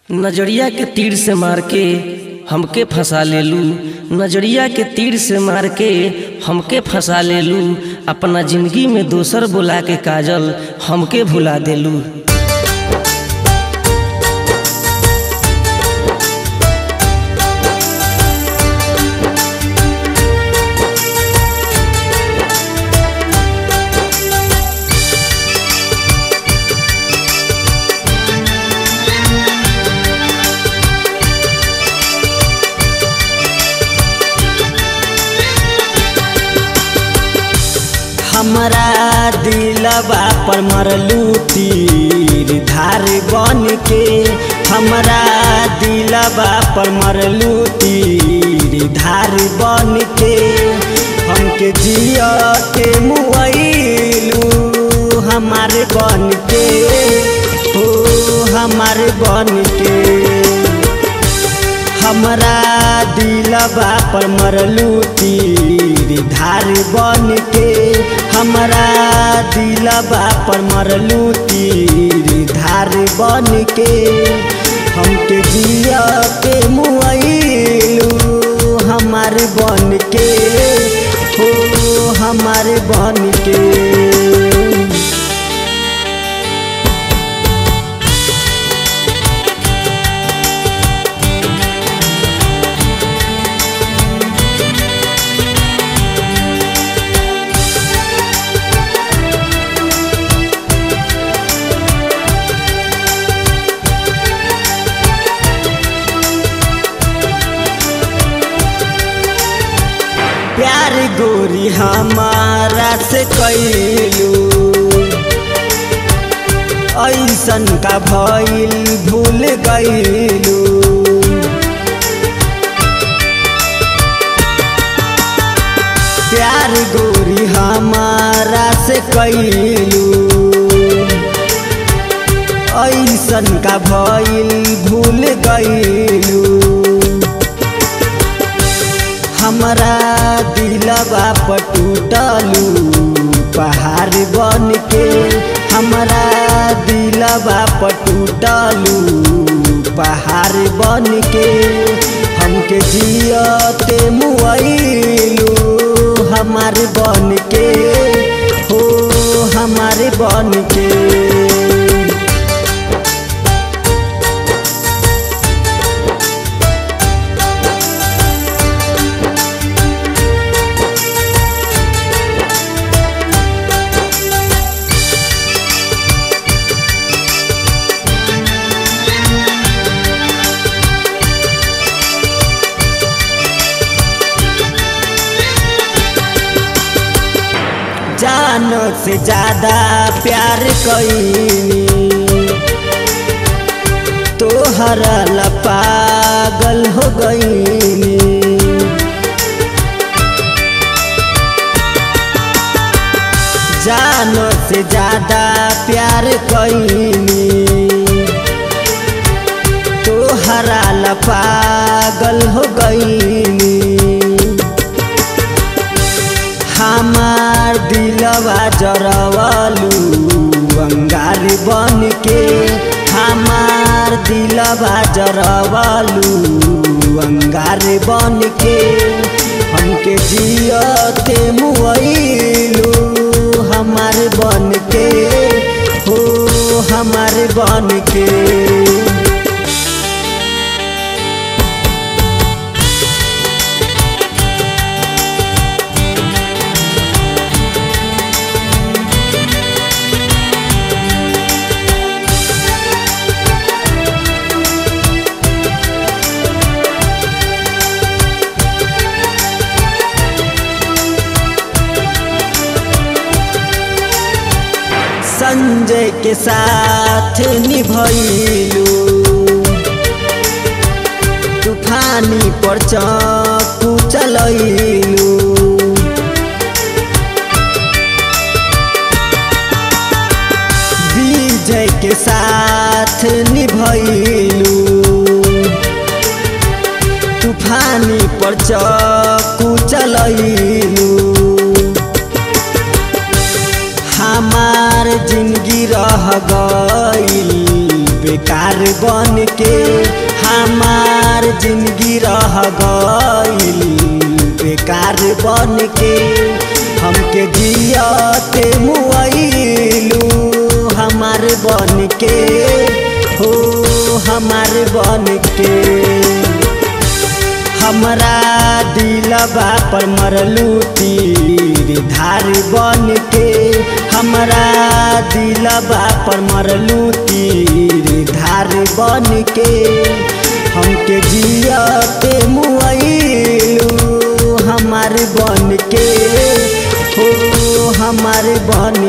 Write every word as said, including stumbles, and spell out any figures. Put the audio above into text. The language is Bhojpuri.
नजरिया के तीर से मार के हमके फंसा ले लू, नजरिया के तीर से मार के हमके फंसा ले लू। अपना जिंदगी में दोसर बुला के काजल हमके भुला देलू। हमरा दिलवा पर मरलू तीर धार बन के, हमरा दिलवा पर मरलू तीर धार बन के। हमके जिया के मुआइलू हमारे बन के, हो हमारे बन के। हमरा दिलवा पर मरलू तीर धार बन के, हमरा दिलवा पर मरलू तीर धार बन के। हमके जिया के मुआइलू हमार बन के, हो हमार बन के। प्यार गोरी हमारा से कैलू, ऐसन का भइल भूल गईलू। प्यार गोरी हमारा से कैलू, ऐसन का भइल भूल गईलू। हमरा दिलवा पर टूटलू पहाड़ बन के, हमरा दिलवा पर टूटलू पहाड़ बन के। हमके जियते मुआइलू हमारे बन के, हो हमारे बन के। जान से ज्यादा प्यार कईनी, तोहरा ला पागल हो गईनी। जान से ज्यादा प्यार कईनी, तोहरा ला पागल हो गईनी। हमार दिलवा जरवालू अंगार बन के, हमार दिलवा जरवालू अंगार बन के। हमके जियते मुआइलू हमार बन के, हो हमार बन के। संजय के साथ निभैलू, तूफानी पर चाकू चलैलू। विजय के साथ निभैलू, तूफानी पर चाकू चलैलू। हमार जिंदगी रह गई बेकार बन के हमार जिंदगी रह गइल बेकार बन के। हमके जियते मुआइलू हमार बन के हो हमार बन के। हमरा दिलबा पर मरलू तीर धार बन के। हमरा दिलबा पर मरलू तीर धार बन के। हमके जियते मुआइलू हमार बन के हो हमार बन